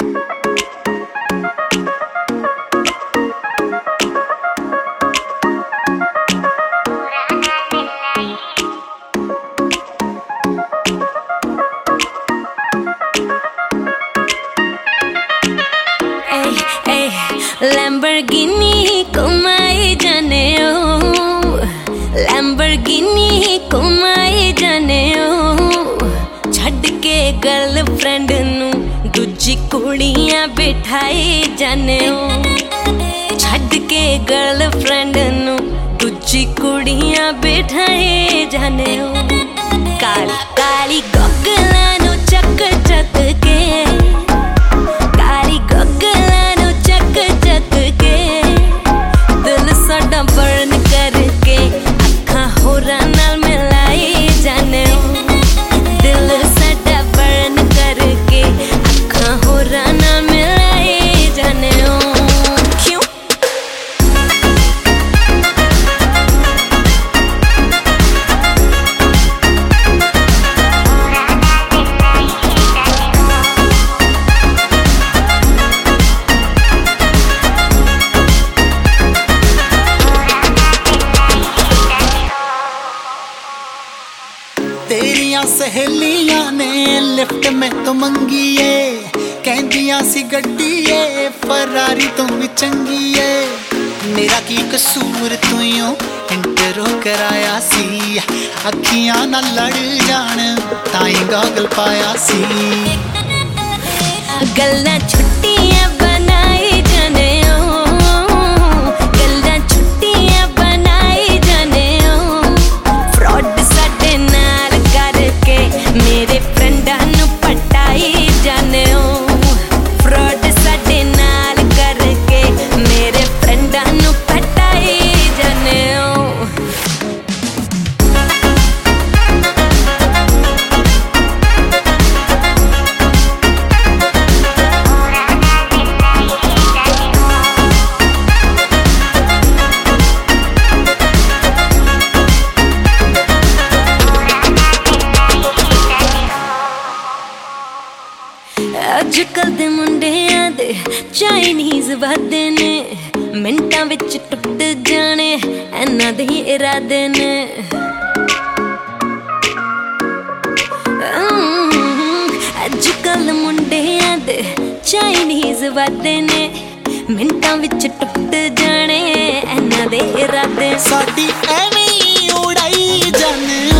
Lamborghini घुमाए जाने ओ, Lamborghini घुमाए जाने ओ, छड़ के गर्लफ्रेंड नू दूजी कुड़ियां बिठाए जाने ओ, छड़ के गर्लफ्रेंड नू दूजी कुड़ियां बिठाए जाने ओ, काली काली गोगलां नू चक चक के, बर्न करके अखां होरां नाल मिलाए जाने ओ, दिल साडा बर्न करके अखां होरां नाल मिलाए जाने ओ। क्यों तेरियां सहेलियां ने लिफ्ट में तो मंगी है, कहंदियां सी गड्डी है फरारी तो भी चंगी है। मेरा की कसूर तुइयों इंटरो कराया सी, अखियां ना लड़ जान ताई गॉगल पाया सी। गल्लां छुट्टियां बनाए जाने ओ, गल्लां छुट्टियां बनाए जाने ओ, फ्रॉड साडे नाल करके मेरे फ्रेंडां नू पटाए जाने ओ, फ्रॉड साडे नाल करके मेरे फ्रेंडां नू पटाए जाने ओ। अजकल दे मुंडियां दे चाइनीज वादे ने, मिंटां विच टुट जाने इन्हां दे इरादे ने। अजकल मुंडियां दे चाइनीज वादे ने, मिंटां विच टुट जाने इन्हां दे इरादे। साडी एवें उड़ाई जाने